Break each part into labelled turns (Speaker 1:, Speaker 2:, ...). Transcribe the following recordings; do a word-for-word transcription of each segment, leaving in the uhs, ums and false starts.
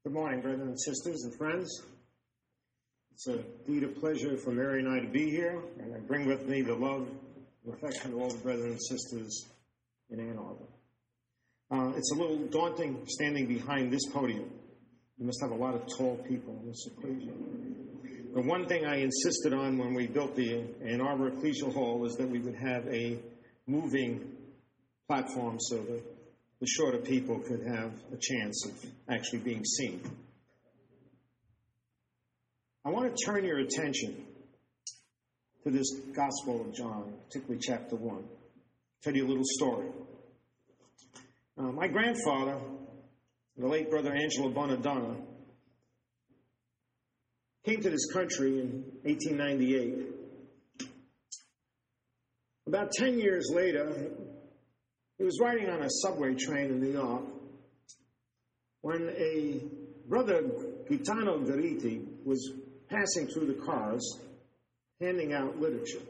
Speaker 1: Good morning, brothers and sisters and friends. It's indeed a pleasure for Mary and I to be here, and I bring with me the love and affection of all the brothers and sisters in Ann Arbor. Uh, it's a little daunting standing behind this podium. You must have a lot of tall people in this ecclesia. The one thing I insisted on when we built the Ann Arbor Ecclesial Hall is that we would have a moving platform so that the shorter people could have a chance of actually being seen. I want to turn your attention to this Gospel of John, particularly chapter one. I'll tell you a little story. Uh, my grandfather, the late brother Angelo Bonadonna, came to this country in eighteen ninety-eight. About ten years later, he was riding on a subway train in New York when a brother, Gaetano Gariti, was passing through the cars, handing out literature.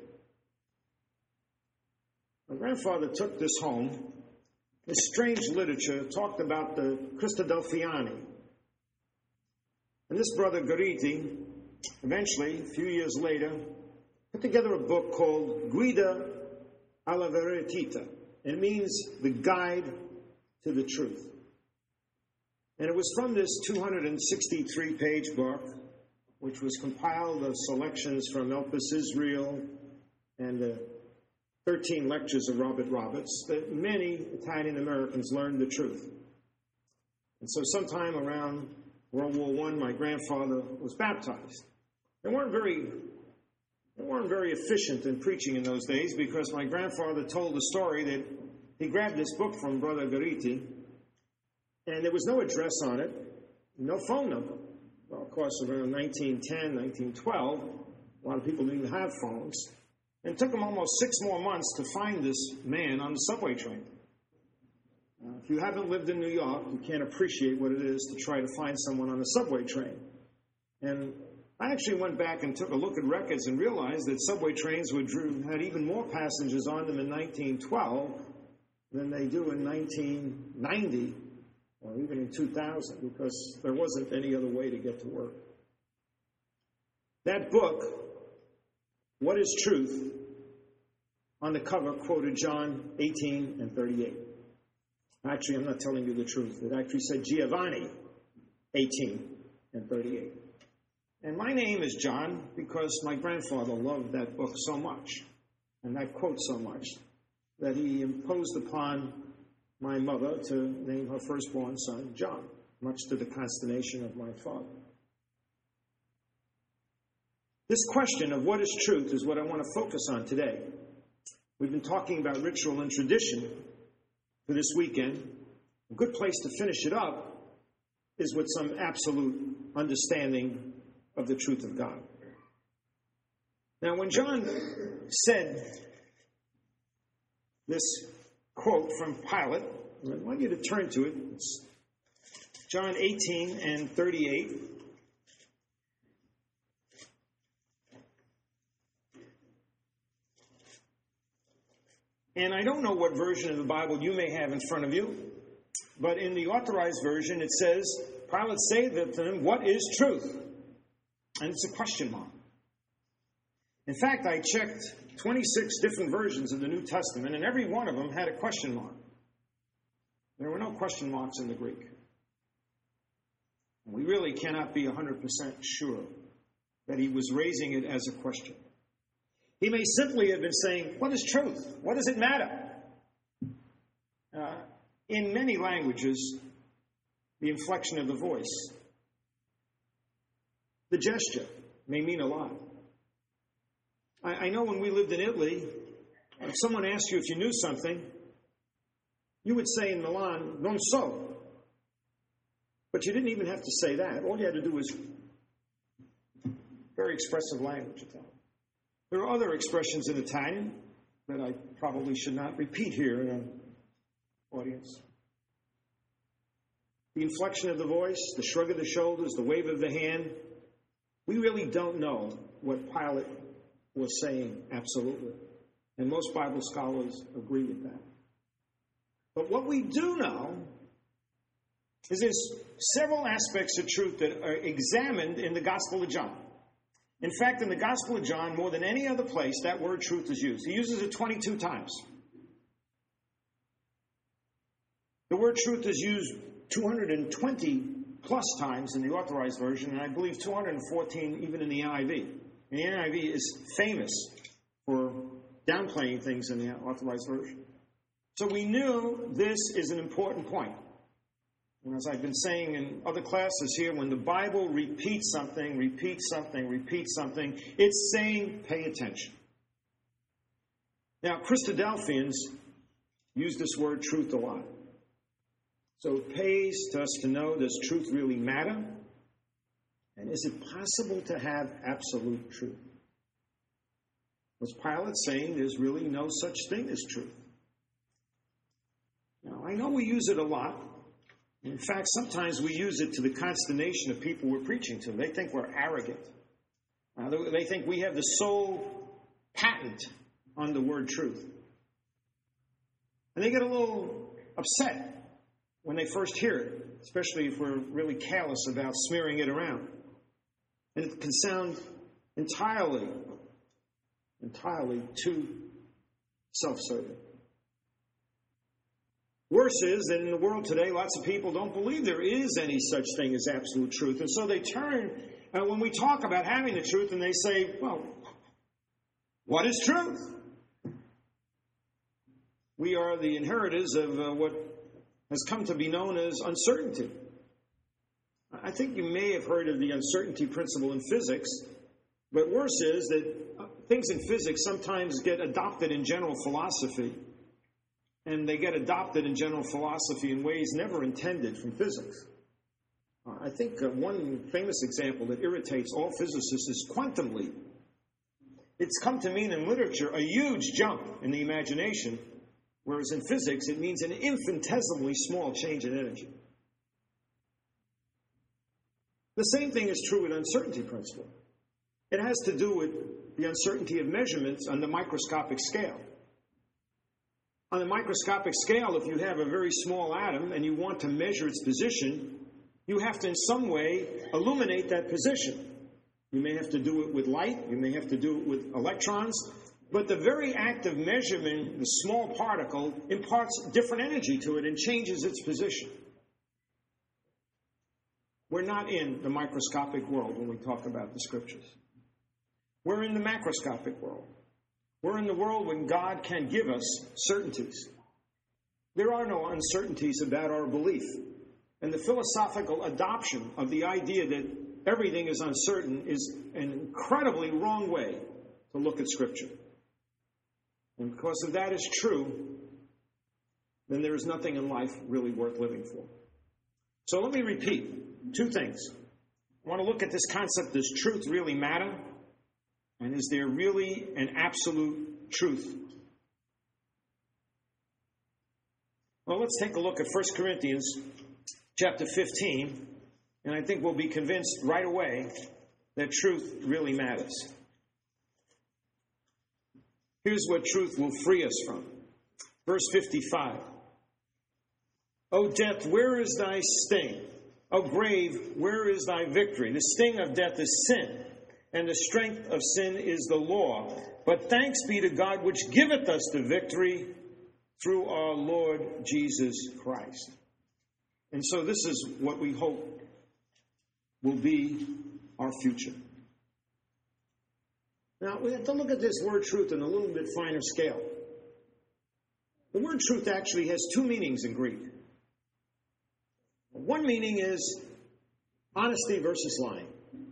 Speaker 1: My grandfather took this home. This strange literature talked about the Christadelphiani. And this brother, Gariti, eventually, a few years later, put together a book called Guida alla Verità. It means the guide to the truth. And it was from this two hundred sixty-three page book, which was compiled of selections from Elpis Israel and the thirteen lectures of Robert Roberts, that many Italian Americans learned the truth. And so sometime around World War One, my grandfather was baptized. They weren't very They weren't very efficient in preaching in those days because my grandfather told the story that he grabbed this book from Brother Gariti, and there was no address on it, no phone number. Well, of course, around nineteen ten, nineteen twelve, a lot of people didn't have phones. And it took him almost six more months to find this man on the subway train. Uh, if you haven't lived in New York, you can't appreciate what it is to try to find someone on a subway train. And I actually went back and took a look at records and realized that subway trains were drew, had even more passengers on them in nineteen twelve than they do in nineteen ninety or even in two thousand, because there wasn't any other way to get to work. That book, What is Truth, on the cover quoted John eighteen and thirty-eight. Actually, I'm not telling you the truth. It actually said Giovanni eighteen and thirty-eight. And my name is John because my grandfather loved that book so much and that quote so much that he imposed upon my mother to name her firstborn son John, much to the consternation of my father. This question of what is truth is what I want to focus on today. We've been talking about ritual and tradition for this weekend. A good place to finish it up is with some absolute understanding of the truth of God. Now, when John said this quote from Pilate, I want you to turn to it. It's John eighteen and thirty-eight. And I don't know what version of the Bible you may have in front of you, but in the authorized version it says, Pilate said to him, "What is truth?" And it's a question mark. In fact, I checked twenty-six different versions of the New Testament, and every one of them had a question mark. There were no question marks in the Greek. We really cannot be one hundred percent sure that he was raising it as a question. He may simply have been saying, what is truth? What does it matter? Uh, in many languages, the inflection of the voice, the gesture may mean a lot. I, I know when we lived in Italy, if someone asked you if you knew something, you would say in Milan, non so. But you didn't even have to say that. All you had to do was very expressive language. There are other expressions in Italian that I probably should not repeat here in an audience. The inflection of the voice, the shrug of the shoulders, the wave of the hand. We really don't know what Pilate was saying, absolutely. And most Bible scholars agree with that. But what we do know is there's several aspects of truth that are examined in the Gospel of John. In fact, in the Gospel of John, more than any other place, that word truth is used. He uses it twenty-two times. The word truth is used two hundred twenty plus times in the Authorized Version, and I believe two hundred fourteen even in the N I V. And the N I V is famous for downplaying things in the Authorized Version. So we knew this is an important point. And as I've been saying in other classes here, when the Bible repeats something, repeats something, repeats something, it's saying, pay attention. Now, Christadelphians use this word truth a lot. So it pays to us to know, does truth really matter? And is it possible to have absolute truth? Was Pilate saying there's really no such thing as truth? Now, I know we use it a lot. In fact, sometimes we use it to the consternation of people we're preaching to. They think we're arrogant. Uh, they think we have the sole patent on the word truth. And they get a little upset when they first hear it, especially if we're really careless about smearing it around. And it can sound entirely, entirely too self-serving. Worse is that in the world today, lots of people don't believe there is any such thing as absolute truth. And so they turn, uh, when we talk about having the truth, and they say, well, what is truth? We are the inheritors of uh, what has come to be known as uncertainty. I think you may have heard of the uncertainty principle in physics, but worse is that uh, things in physics sometimes get adopted in general philosophy. And they get adopted in general philosophy in ways never intended from physics. Uh, I think uh, one famous example that irritates all physicists is quantum leap. It's come to mean in literature a huge jump in the imagination, whereas in physics it means an infinitesimally small change in energy. The same thing is true with uncertainty principle. It has to do with the uncertainty of measurements on the microscopic scale. On the microscopic scale, if you have a very small atom and you want to measure its position, you have to in some way illuminate that position. You may have to do it with light, you may have to do it with electrons, but the very act of measuring the small particle imparts different energy to it and changes its position. We're not in the microscopic world when we talk about the Scriptures. We're in the macroscopic world. We're in the world when God can give us certainties. There are no uncertainties about our belief. And the philosophical adoption of the idea that everything is uncertain is an incredibly wrong way to look at Scripture. And because if that is true, then there is nothing in life really worth living for. So let me repeat two things. I want to look at this concept, does truth really matter? And is there really an absolute truth? Well, let's take a look at First Corinthians chapter fifteen, and I think we'll be convinced right away that truth really matters. Here's what truth will free us from. Verse fifty-five. O death, where is thy sting? O grave, where is thy victory? The sting of death is sin, and the strength of sin is the law. But thanks be to God, which giveth us the victory through our Lord Jesus Christ. And so this is what we hope will be our future. Now, we have to look at this word truth in a little bit finer scale. The word truth actually has two meanings in Greek. One meaning is honesty versus lying.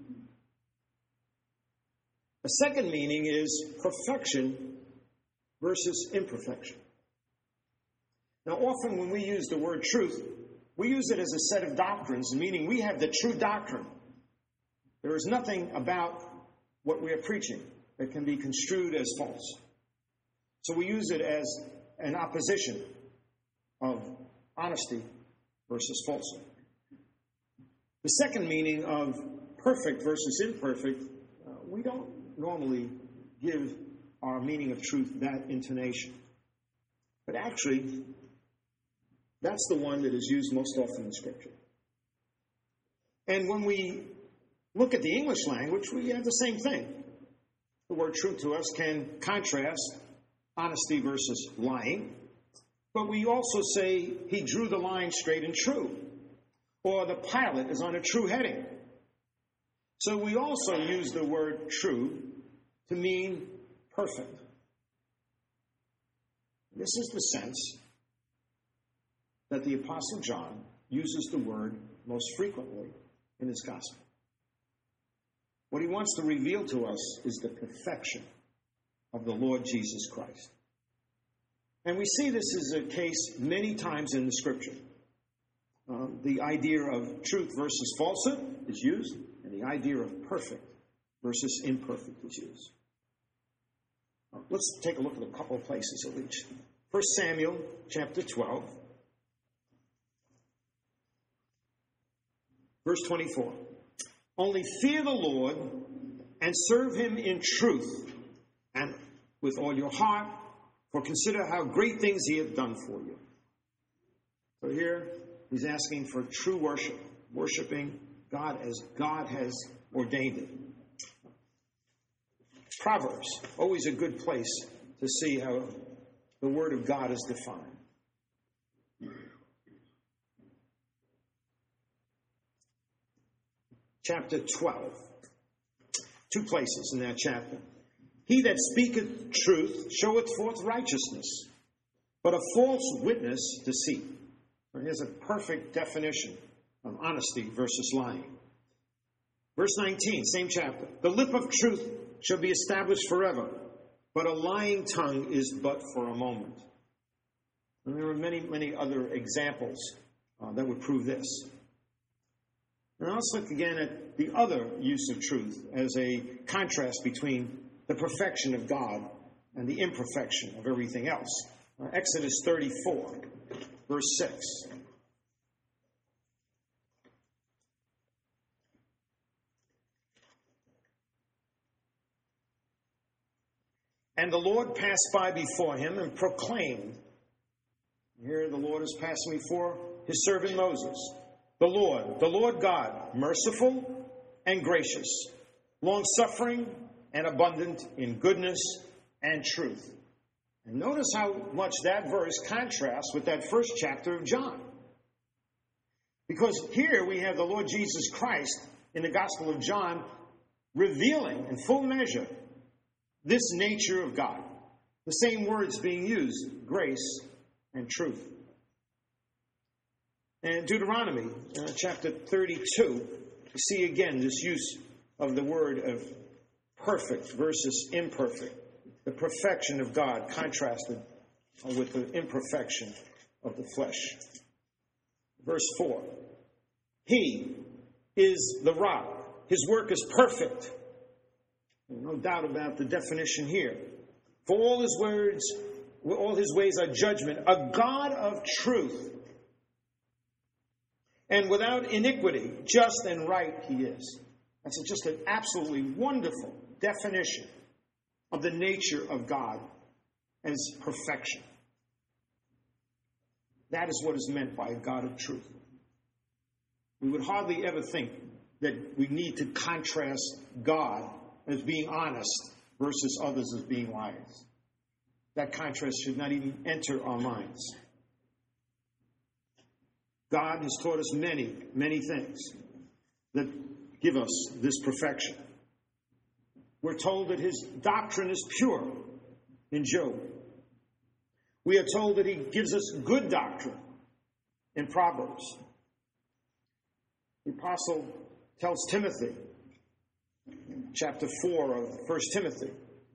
Speaker 1: A second meaning is perfection versus imperfection. Now, often when we use the word truth, we use it as a set of doctrines, meaning we have the true doctrine. There is nothing about what we are preaching that can be construed as false. So we use it as an opposition of honesty versus falsehood. The second meaning of perfect versus imperfect, uh, we don't normally give our meaning of truth that intonation. But actually, that's the one that is used most often in Scripture. And when we look at the English language, we have the same thing. The word truth to us can contrast honesty versus lying. But we also say he drew the line straight and true. Or the pilot is on a true heading. So we also use the word true to mean perfect. This is the sense that the Apostle John uses the word most frequently in his gospel. What he wants to reveal to us is the perfection of the Lord Jesus Christ. And we see this as a case many times in the Scripture. Uh, the idea of truth versus falsehood is used, and the idea of perfect versus imperfect is used. Uh, let's take a look at a couple of places at least. First Samuel chapter twelve, verse twenty-four. Only fear the Lord and serve him in truth and with all your heart, for consider how great things he hath done for you. So here he's asking for true worship, worshiping God as God has ordained it. Proverbs, always a good place to see how the Word of God is defined. Chapter twelve. Two places in that chapter. He that speaketh truth showeth forth righteousness, but a false witness deceit. And here's a perfect definition of honesty versus lying. Verse nineteen, same chapter. The lip of truth shall be established forever, but a lying tongue is but for a moment. And there are many, many other examples uh, that would prove this. Now let's look again at the other use of truth as a contrast between the perfection of God and the imperfection of everything else. Uh, Exodus thirty-four, verse six. And the Lord passed by before him and proclaimed. Here the Lord is passing before his servant Moses. The Lord, the Lord God, merciful and gracious, long-suffering and abundant in goodness and truth. And notice how much that verse contrasts with that first chapter of John. Because here we have the Lord Jesus Christ in the Gospel of John revealing in full measure this nature of God. The same words being used, grace and truth. And Deuteronomy, uh, chapter thirty-two, you see again this use of the word of perfect versus imperfect. The perfection of God contrasted with the imperfection of the flesh. Verse four. He is the rock. His work is perfect. No doubt about the definition here. For all his words, all his ways are judgment. A God of truth. And without iniquity, just and right he is. That's just an absolutely wonderful definition of the nature of God as perfection. That is what is meant by a God of truth. We would hardly ever think that we need to contrast God as being honest versus others as being liars. That contrast should not even enter our minds. God has taught us many, many things that give us this perfection. We're told that his doctrine is pure in Job. We are told that he gives us good doctrine in Proverbs. The apostle tells Timothy, chapter four of First Timothy,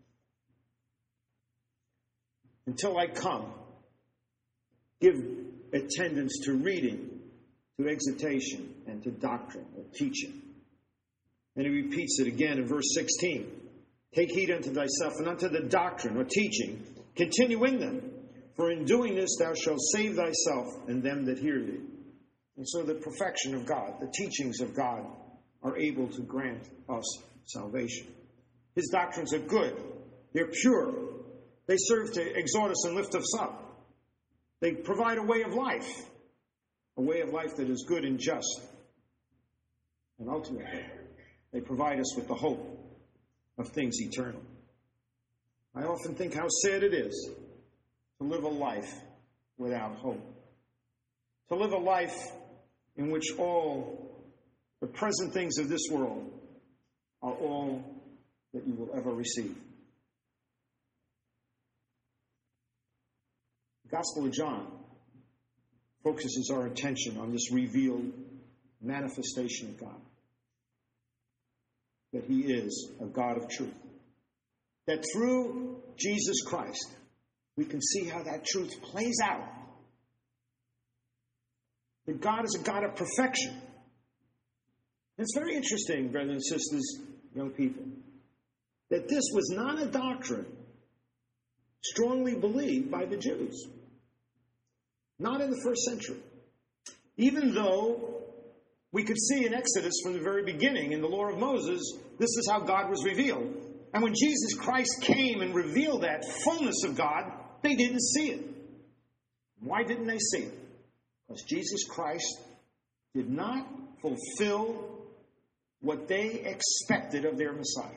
Speaker 1: until I come, give attendance to reading, to exhortation, and to doctrine or teaching. And he repeats it again in verse sixteen. Take heed unto thyself and unto the doctrine or teaching. Continue in them, for in doing this thou shalt save thyself and them that hear thee. And so the perfection of God, the teachings of God, are able to grant us salvation. His doctrines are good. They're pure. They serve to exhort us and lift us up. They provide a way of life, a way of life that is good and just. And ultimately, they provide us with the hope of things eternal. I often think how sad it is to live a life without hope. To live a life in which all the present things of this world are all that you will ever receive. The Gospel of John focuses our attention on this revealed manifestation of God. That he is a God of truth. That through Jesus Christ, we can see how that truth plays out. That God is a God of perfection. And it's very interesting, brothers and sisters, young people, that this was not a doctrine strongly believed by the Jews. Not in the first century. Even though we could see in Exodus from the very beginning, in the law of Moses, this is how God was revealed. And when Jesus Christ came and revealed that fullness of God, they didn't see it. Why didn't they see it? Because Jesus Christ did not fulfill what they expected of their Messiah.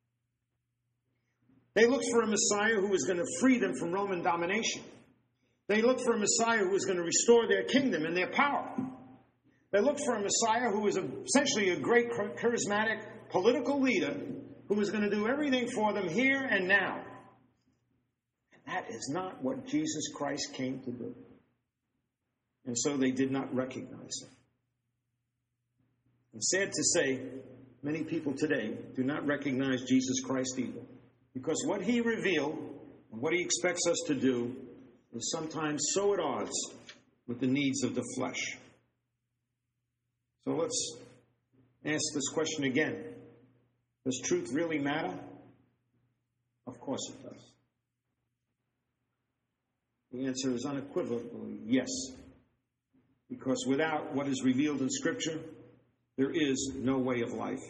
Speaker 1: They looked for a Messiah who was going to free them from Roman domination. They looked for a Messiah who was going to restore their kingdom and their power. They looked for a Messiah who was essentially a great charismatic political leader who was going to do everything for them here and now. And that is not what Jesus Christ came to do. And so they did not recognize him. And sad to say, many people today do not recognize Jesus Christ either. Because what he revealed and what he expects us to do is sometimes so at odds with the needs of the flesh. So let's ask this question again. Does truth really matter? Of course it does. The answer is unequivocally yes. Because without what is revealed in Scripture, there is no way of life.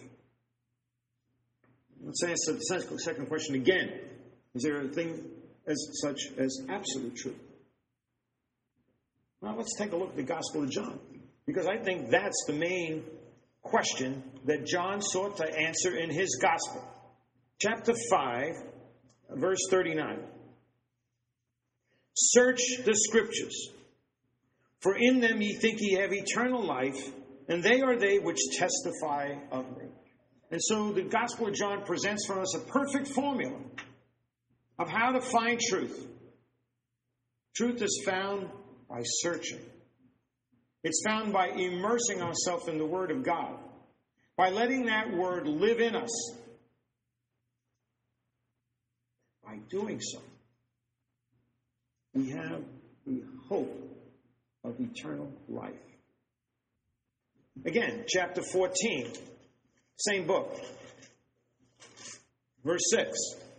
Speaker 1: Let's answer the second question again. Is there a thing as such as absolute truth? Well, let's take a look at the Gospel of John. Because I think that's the main question that John sought to answer in his Gospel. Chapter five, verse thirty-nine. Search the Scriptures, for in them ye think ye have eternal life, and they are they which testify of me. And so the Gospel of John presents for us a perfect formula of how to find truth. Truth is found by searching. It's found by immersing ourselves in the Word of God, by letting that Word live in us. By doing so, we have the hope of eternal life. Again, chapter fourteen, same book, verse six.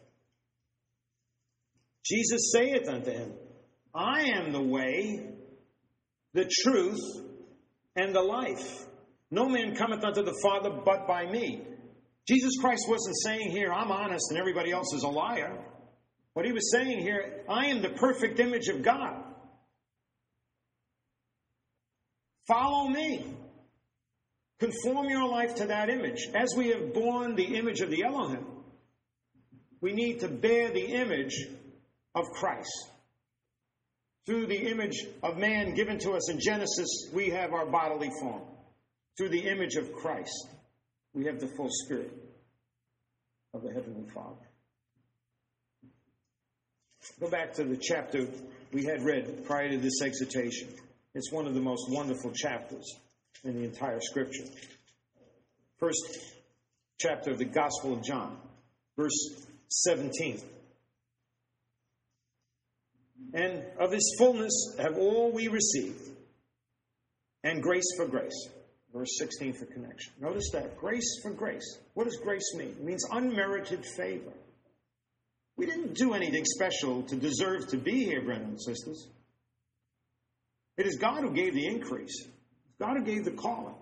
Speaker 1: Jesus saith unto him, I am the way, the truth, and the life. No man cometh unto the Father but by me. Jesus Christ wasn't saying here, I'm honest and everybody else is a liar. What he was saying here, I am the perfect image of God. Follow me. Conform your life to that image. As we have borne the image of the Elohim, we need to bear the image of Christ. Through the image of man given to us in Genesis, we have our bodily form. Through the image of Christ, we have the full spirit of the Heavenly Father. Go back to the chapter we had read prior to this exhortation. It's one of the most wonderful chapters in the entire Scripture. First chapter of the Gospel of John, verse seventeen. And of his fullness have all we received, and grace for grace. Verse sixteen for connection. Notice that. Grace for grace. What does grace mean? It means unmerited favor. We didn't do anything special to deserve to be here, brothers and sisters. It is God who gave the increase. God who gave the calling.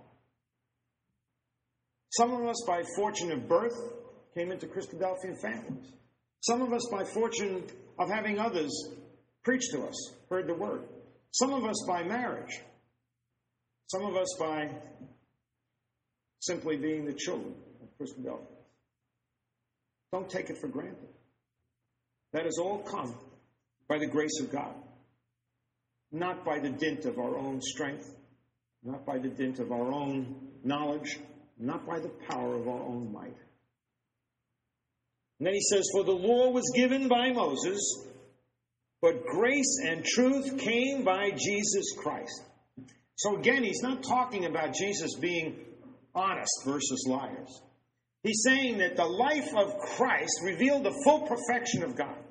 Speaker 1: Some of us, by fortune of birth, came into Christadelphian families. Some of us, by fortune of having others preach to us, heard the word. Some of us by marriage. Some of us by simply being the children of Christadelphians. Don't take it for granted. That has all come by the grace of God, not by the dint of our own strength, not by the dint of our own knowledge, not by the power of our own might. And then he says, for the law was given by Moses, but grace and truth came by Jesus Christ. So again, he's not talking about Jesus being honest versus liars. He's saying that the life of Christ revealed the full perfection of God.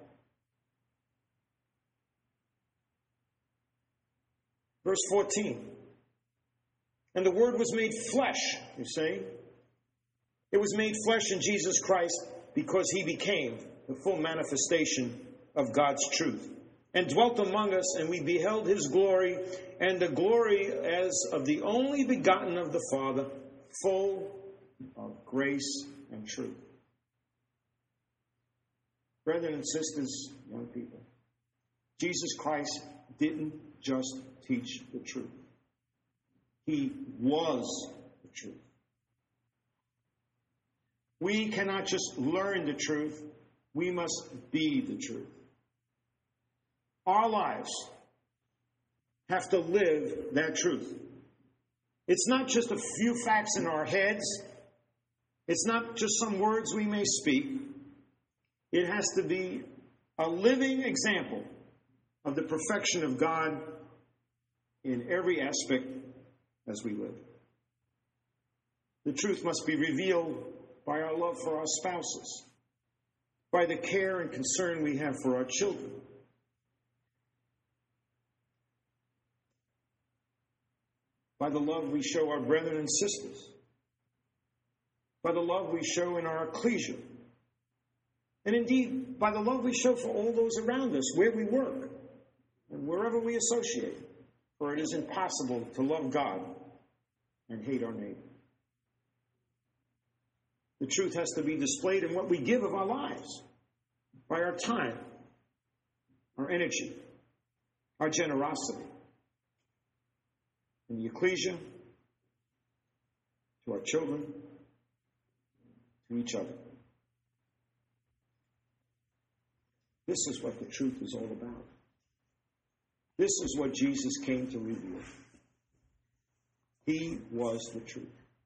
Speaker 1: Verse fourteen. And the Word was made flesh, you see. It was made flesh in Jesus Christ because he became the full manifestation of God's truth, and dwelt among us, and we beheld his glory, and the glory as of the only begotten of the Father, full of grace and truth. Brethren and sisters, young people, Jesus Christ didn't just teach the truth. He was the truth. We cannot just learn the truth. We must be the truth. Our lives have to live that truth. It's not just a few facts in our heads. It's not just some words we may speak. It has to be a living example of the perfection of God in every aspect as we live. The truth must be revealed by our love for our spouses, by the care and concern we have for our children, by the love we show our brethren and sisters, by the love we show in our ecclesia, and indeed by the love we show for all those around us, where we work and wherever we associate. For it is impossible to love God and hate our neighbor. The truth has to be displayed in what we give of our lives, by our time, our energy, our generosity, in the ecclesia, to our children, to each other. This is what the truth is all about. This is what Jesus came to reveal. He was the truth.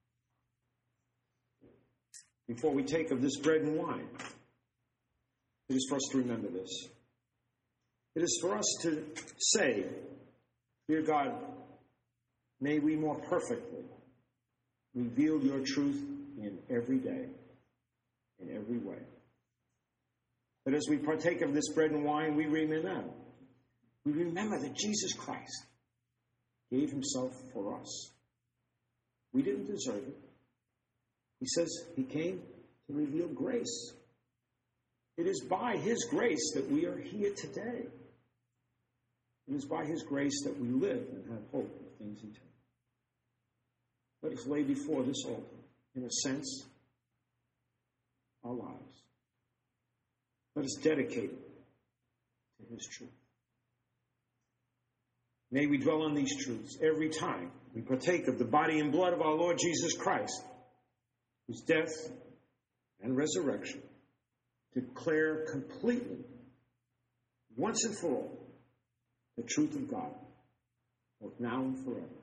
Speaker 1: Before we take of this bread and wine, it is for us to remember this. It is for us to say, dear God, may we more perfectly reveal your truth in every day, in every way. But as we partake of this bread and wine, we remember, we remember that Jesus Christ gave himself for us. We didn't deserve it. He says he came to reveal grace. It is by his grace that we are here today. It is by his grace that we live and have hope of things eternal. Let us lay before this altar, in a sense, our lives. Let us dedicate it to his truth. May we dwell on these truths every time we partake of the body and blood of our Lord Jesus Christ, whose death and resurrection declare completely, once and for all, the truth of God, both now and forever.